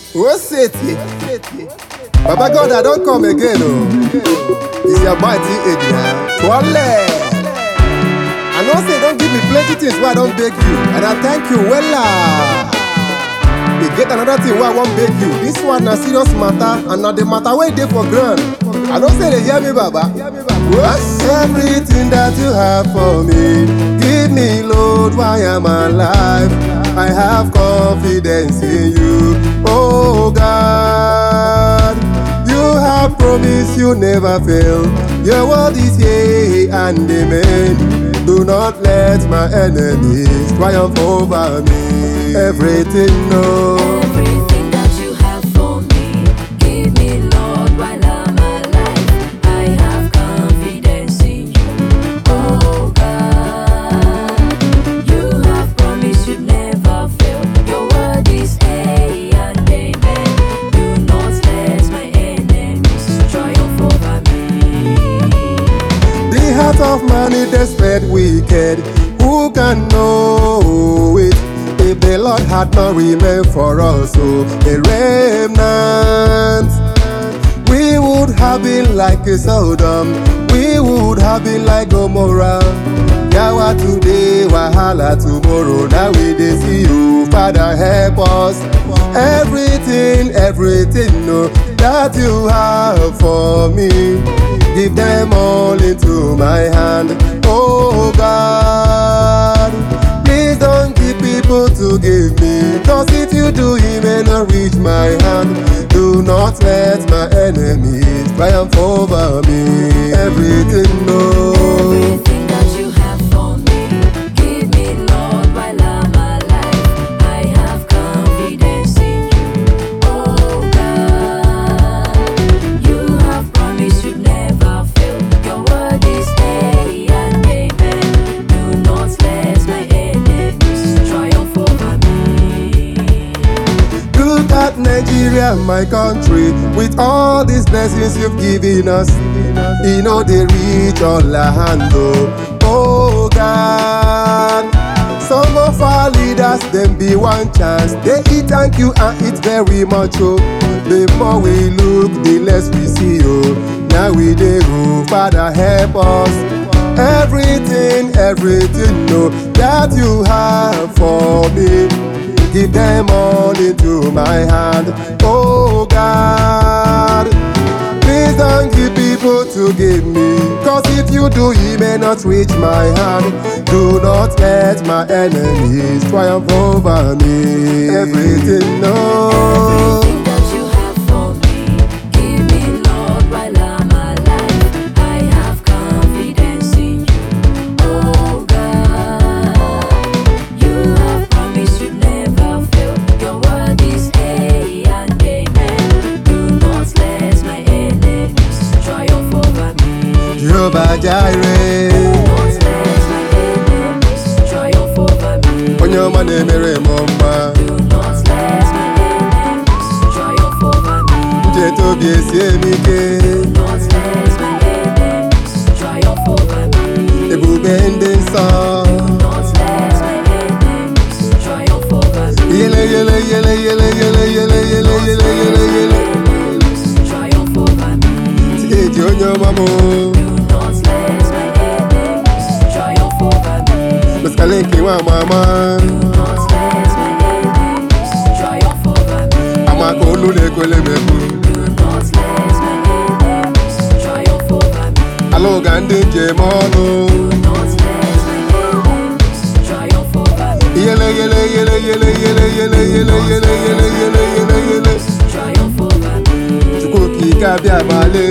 What's it? Baba God, I don't come again. Oh. It's your mighty Adrian. Twale. I know say don't give me plenty things why I don't beg you. And I thank you well. You get another thing why I won't beg you. This one a serious matter and not the matter where they for ground. I don't say they hear me, Baba. What? Everything that you have for me, give me, Lord, why am I alive? I have confidence in you, oh God. You have promised you never fail. Your word is yea and amen. Do not let my enemies triumph over me. Everything, no. Everything that you have for me, give me, Lord, while I'm alive. I have confidence in you, oh God. You have promised you never fail. Your word is yea and amen. Do not let my enemies triumph over me. The heart of man is desperate, wicked. Who can know it? If the Lord had not remained for us, so a remnant, we would have been like a Sodom. We would have been like Gomorrah. Yawa today, wahala tomorrow. Now we dey see you, Father, help us. Everything, no, that you have for me, give them all into my hand, oh God. Please don't give people to give me, cause if you do, he may not reach my hand. Do not let my enemies triumph over me. Everything, no. Everything that you have for me, give me, Lord, while I'm alive. I have confidence in you, oh God. You have promised you never fail. Your word is yea and amen. Do not let my enemies triumph over me. Look at Nigeria, my country, with all these blessings you've given us. You know they reach all our hand, oh God. Some of our leaders, them be one chance. They eat thank you and eat very much, oh. The more we look, the less we see, oh. Now we dey go, Father, help us. Everything, no, that you have for me, give them all into my hand, oh God. Please don't give people to give me, cause if you do, he may not reach my hand. Do not let my enemies triumph over me. Everything, no. Everything that you have for me, give me, Lord, while I'm alive. I have confidence in you, oh God. You have promised you never fail. Your word is yea and amen. Do not let my enemies triumph over me. Jehovah Do Jireh, not let my enemies triumph over me. onye ọma na-emere m mma. Do not let my enemies triumph over me. Ncheta obi esie m ike, Do not let my enemies triumph over me. ebube ndị nsọ. Do not let my enemies triumph over me. Yele yele yele yele yele yele yele yele yele yele. Enemies triumph over me. Eji onye ọma m. Do not let my enemies triumph over me. Meskaleke nwa mama. Do not let my enemies triumph over me. Amaka olu na-ekwele m ekwu. Do not let my enemies triumph over me. Alụga ndị njem ọnụ. Do not let my enemies triumph over me. Yele yele yele yele yele yele yele yele yele yele yele yele. Triumph over me. Chukwu okike abịa gbale.